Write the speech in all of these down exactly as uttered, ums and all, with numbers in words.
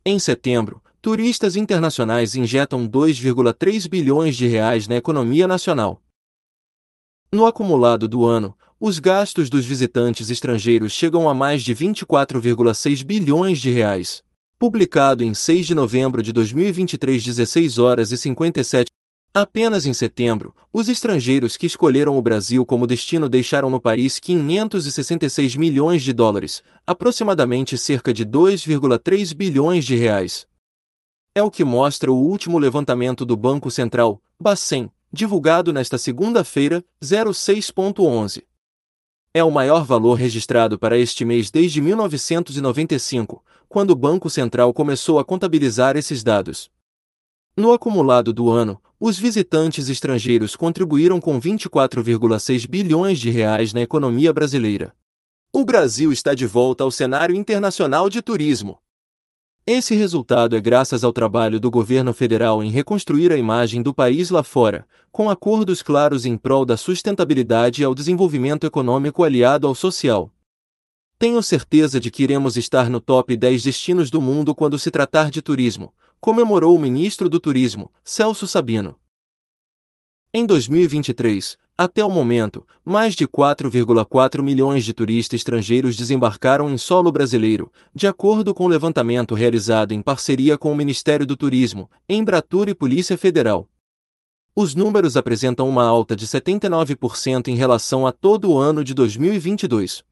Em setembro, turistas internacionais injetam dois vírgula três bilhões de reais na economia nacional. No acumulado do ano, os gastos dos visitantes estrangeiros chegam a mais de vinte e quatro vírgula seis bilhões de reais. Publicado em seis de novembro de dois mil e vinte e três, dezesseis horas e cinquenta e sete. Apenas em setembro, os estrangeiros que escolheram o Brasil como destino deixaram no país quinhentos e sessenta e seis milhões de dólares, aproximadamente cerca de dois vírgula três bilhões de reais. É o que mostra o último levantamento do Banco Central, Bacen, divulgado nesta segunda-feira, seis ponto onze. É o maior valor registrado para este mês desde mil novecentos e noventa e cinco, quando o Banco Central começou a contabilizar esses dados. No acumulado do ano, os visitantes estrangeiros contribuíram com vinte e quatro vírgula seis bilhões de reais na economia brasileira. O Brasil está de volta ao cenário internacional de turismo. Esse resultado é graças ao trabalho do governo federal em reconstruir a imagem do país lá fora, com acordos claros em prol da sustentabilidade e ao desenvolvimento econômico aliado ao social. Tenho certeza de que iremos estar no top dez destinos do mundo quando se tratar de turismo, comemorou o ministro do Turismo, Celso Sabino. Em dois mil e vinte e três, até o momento, mais de quatro vírgula quatro milhões de turistas estrangeiros desembarcaram em solo brasileiro, de acordo com o levantamento realizado em parceria com o Ministério do Turismo, Embratur e Polícia Federal. Os números apresentam uma alta de setenta e nove por cento em relação a todo o ano de dois mil e vinte e dois.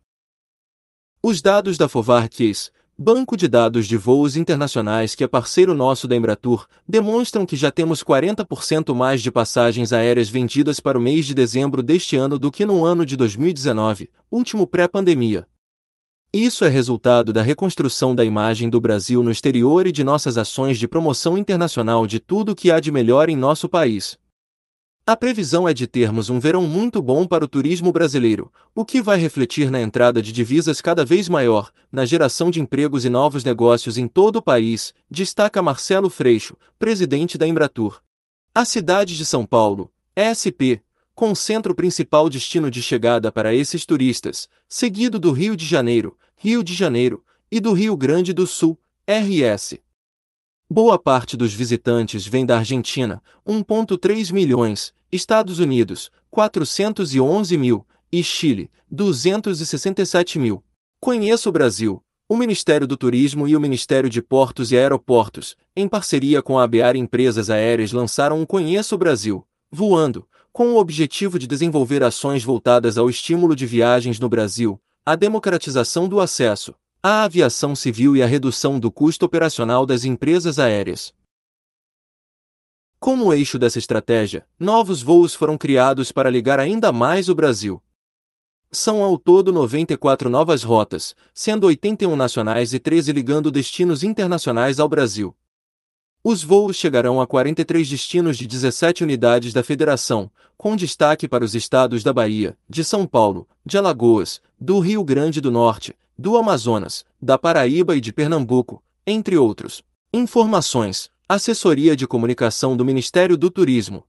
Os dados da Fovarques, banco de dados de voos internacionais que é parceiro nosso da Embratur, demonstram que já temos quarenta por cento mais de passagens aéreas vendidas para o mês de dezembro deste ano do que no ano de dois mil e dezenove, último pré-pandemia. Isso é resultado da reconstrução da imagem do Brasil no exterior e de nossas ações de promoção internacional de tudo o que há de melhor em nosso país. A previsão é de termos um verão muito bom para o turismo brasileiro, o que vai refletir na entrada de divisas cada vez maior, na geração de empregos e novos negócios em todo o país, destaca Marcelo Freixo, presidente da Embratur. A cidade de São Paulo, S P, concentra o principal destino de chegada para esses turistas, seguido do Rio de Janeiro, Rio de Janeiro, e do Rio Grande do Sul, R S. Boa parte dos visitantes vem da Argentina, um vírgula três milhões, Estados Unidos, quatrocentos e onze mil, e Chile, duzentos e sessenta e sete mil. Conheça o Brasil. O Ministério do Turismo e o Ministério de Portos e Aeroportos, em parceria com a Abear Empresas Aéreas, lançaram um Conheça o Brasil, Voando, com o objetivo de desenvolver ações voltadas ao estímulo de viagens no Brasil, à democratização do acesso à aviação civil e à redução do custo operacional das empresas aéreas. Como eixo dessa estratégia, novos voos foram criados para ligar ainda mais o Brasil. São ao todo noventa e quatro novas rotas, sendo oitenta e um nacionais e treze ligando destinos internacionais ao Brasil. Os voos chegarão a quarenta e três destinos de dezessete unidades da Federação, com destaque para os estados da Bahia, de São Paulo, de Alagoas, do Rio Grande do Norte, do Amazonas, da Paraíba e de Pernambuco, entre outros. Informações: Assessoria de Comunicação do Ministério do Turismo.